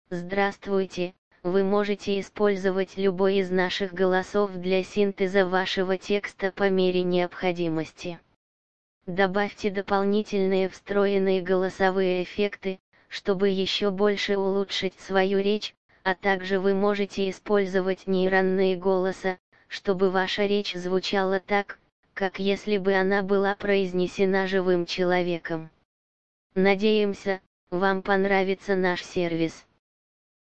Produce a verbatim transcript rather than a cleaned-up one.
Здравствуйте, вы можете использовать любой из наших голосов для синтеза вашего текста по мере необходимости. Добавьте дополнительные встроенные голосовые эффекты, чтобы еще больше улучшить свою речь, а также вы можете использовать нейронные голоса, чтобы ваша речь звучала так, как если бы она была произнесена живым человеком. Надеемся, вам понравится наш сервис.